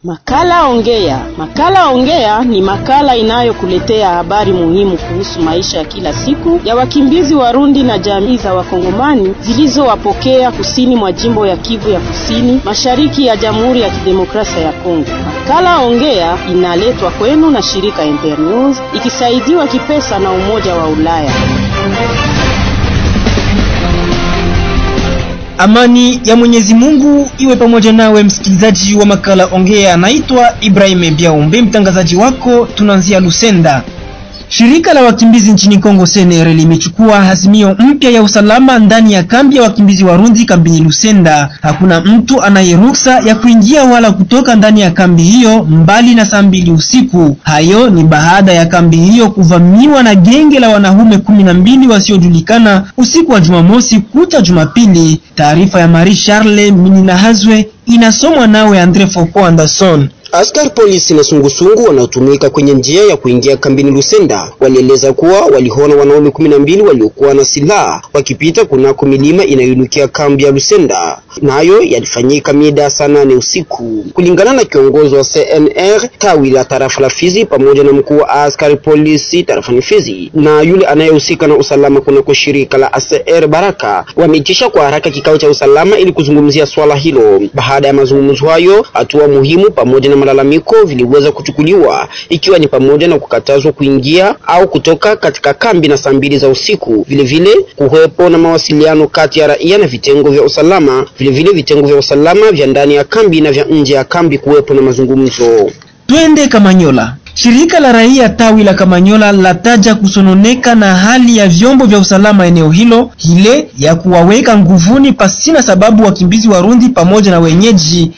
Makala Ongea. Makala Ongea ni makala inayokuletea habari muhimu kuhusu maisha ya kila siku ya wakimbizi Warundi na jamii za Wakongomani zilizowapokea kusini mwa jimbo ya Kivu ya Kusini, mashariki ya Jamhuri ya Kidemokrasia ya Kongo. Makala Ongea inaletwa kwenu na shirika Internews ikisaidiwa kipesa na Umoja wa Ulaya. Amani ya Mwenyezi Mungu iwe pamoja nawe msikilizaji wa makala Ongea. Naitwa Ibrahim Biaombe, mtangazaji wako. Tunaanzia Lusenda. Shirika la wakimbizi nchini Kongo CNR limechukua hazimio mpya ya usalama ndani ya kambi ya wakimbizi Warundi kambini Lusenda. Hakuna mtu anayeruhusa ya kuingia wala kutoka ndani ya kambi hiyo mbali na saa 2 usiku. Hayo ni baada ya kambi hiyo kuvamiwa na genge la wanaume 12 wasiojulikana usiku wa Jumamosi kucha Jumapili. Taarifa ya Marie Charles Mininahazwe inasomwa nawe Andre Foko Anderson. Askari polisi na sungusungu wanaotumika kwenye njia ya kuingia kambini Lusenda walieleza kuwa waliona wanaume 12 waliokuwa na silaha wakipita kunako milima inayoinukia kambi ya Lusenda. Nayo yalifanyika mida saa 8 usiku. Kulingana na kiongozi wa CNR tawi la tarafa la Fizi pamoja na mkuu wa askari polisi tarafa Fizi na yule anayehusika na usalama kunako shirika la ACR Baraka, wameitisha kwa haraka kikao cha usalama ili kuzungumzia swala hilo. Baada ya mazungumzo hayo, hatua muhimu pamoja na malalamiko viliweza kuchukuliwa, ikiwa ni pamoja na kukatazwa kuingia au kutoka katika kambi na saa 2 za usiku. Vile kuwepo na mawasiliano kati ya raia na vitengo vya usalama, vile vitengo vya usalama vya ndani ya kambi na vya nje ya kambi kuwepo na mazungumzo. Twende Kamanyola. Shirika la raia tawi la Kamanyola lataja kusononeka na hali ya vyombo vya usalama eneo hilo, ile ya kuwaweka nguvuni pasina sababu wakimbizi Warundi pamoja na wenyeji.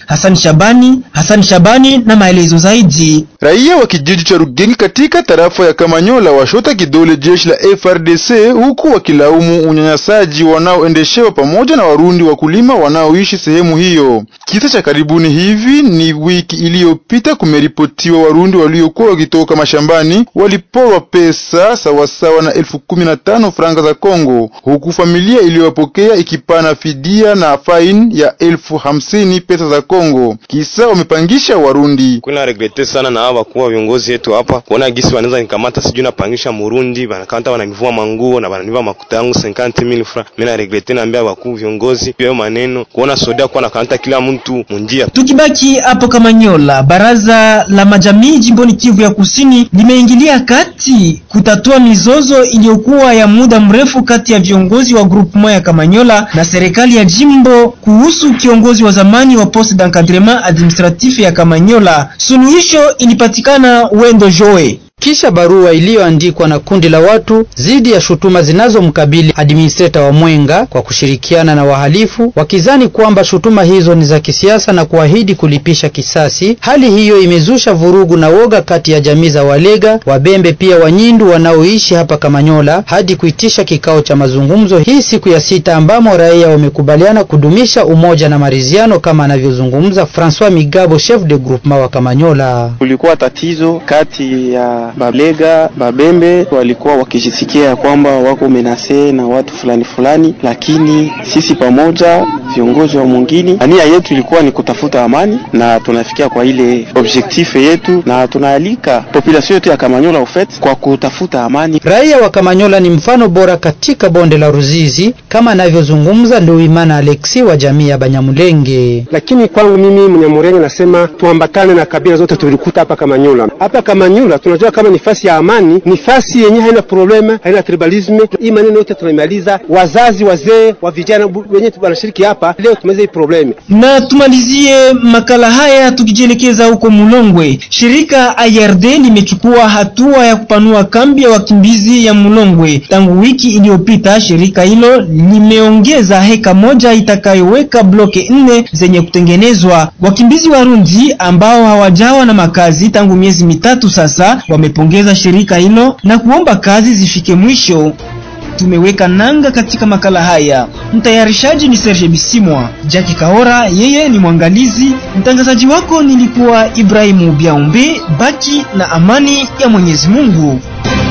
Hassan Shabani na maelezo zaidi. Raia wa kijiji cha Rugengi katika tarafa ya Kamanyola washota kidole jeshi la FRDC huku wakilaumu unyanyasaji wanaoendeshewa pamoja na Warundi wakulima wanaoishi sehemu hiyo. Kisa cha karibuni hivi ni wiki iliyopita kumeripotiwa Warundi waliokuwa wakitoka mashambani waliporwa pesa sawasawa na 15,000 franga za Kongo, huku familia iliyowapokea ikipana fidia na fine ya 50,000 pesa za Kongo. Kisa wamepangisha Warundi. Kuna regrete sana na hawa kwa viongozi wetu hapa kuona gisi wanaweza nikamata sijui na pangisha Murundi banakanta wananivua manguo na wananiva makuta yangu 50,000 francs. Mimi na regrete naambia wakuu viongozi pia maneno kuona soda kwa nakanta kila mtu munjia. Tukibaki hapo Kamanyola, baraza la majamii jimboni Kivu ya Kusini limeingilia kati kutatua mizozo iliyokuwa ya muda mrefu kati ya viongozi wa groupement ya Kamanyola na serikali ya jimbo kuhusu kiongozi wa zamani wa poste d'encadrement administratif ya Kamanyola. Suluhisho ilipatikana Wendo Joe kisha barua iliyoandikwa na kundi la watu zidi ya shutuma zinazomkabili administrator wa Mwenga kwa kushirikiana na wahalifu, wakizani kwamba shutuma hizo ni za kisiasa na kuahidi kulipisha kisasi. Hali hiyo imezusha vurugu na woga kati ya jamii za Walega, Wabembe pia Wanyindu wanaoishi hapa Kamanyola hadi kuitisha kikao cha mazungumzo hii siku ya 6 ambamo raia wamekubaliana kudumisha umoja na maridhiano kama anavyozungumza François Migabo, chef de groupement wa Kamanyola. Kulikuwa tatizo kati ya Balega, Babembe walikuwa wakijisikia kwamba wako menase na watu fulani, lakini sisi pamoja viongozi wa mwingine nia yetu ilikuwa ni kutafuta amani na tunafikia kwa ile objectif yetu, na tunaalika population yetu ya Kamanyola ufet kwa kutafuta amani. Raia wa Kamanyola ni mfano bora katika bonde la Ruzizi kama anavyozungumza Luimana Alexi wa jamii ya Banyamulenge. Lakini kwangu mimi Mnyamulenge nasema tuambatane na kabila zote tulikuta hapa Kamanyola. Hapa Kamanyola tunajua kama nifasi ya amani, nifasi yenye haina problema, haina tribalism. Hii maneno yote tunamaliza, wazazi, wazee, wa vijana wenyewe wanashiriki hapa. Leo tumeze hii problemi. Na tumalizie makala haya tukijielekeza huko Mulongwe. Shirika IRD limechukua hatua ya kupanua kambi ya wakimbizi ya Mulongwe. Tangu wiki iliyopita shirika hilo limeongeza heka moja itakayoweka bloke 4 zenye kutengenezwa. Wakimbizi Warundi ambao hawajawa na makazi tangu miezi 3 sasa wamepongeza shirika hilo na kuomba kazi zifike mwisho. Tumeweka nanga katika makala haya. Mtayarishaji ni Serge Bisimwa, Jackie Kaora yeye ni mwangalizi. Mtangazaji wako nilikuwa Ibrahimu Biaombe. Baki na amani ya Mwenyezi Mungu.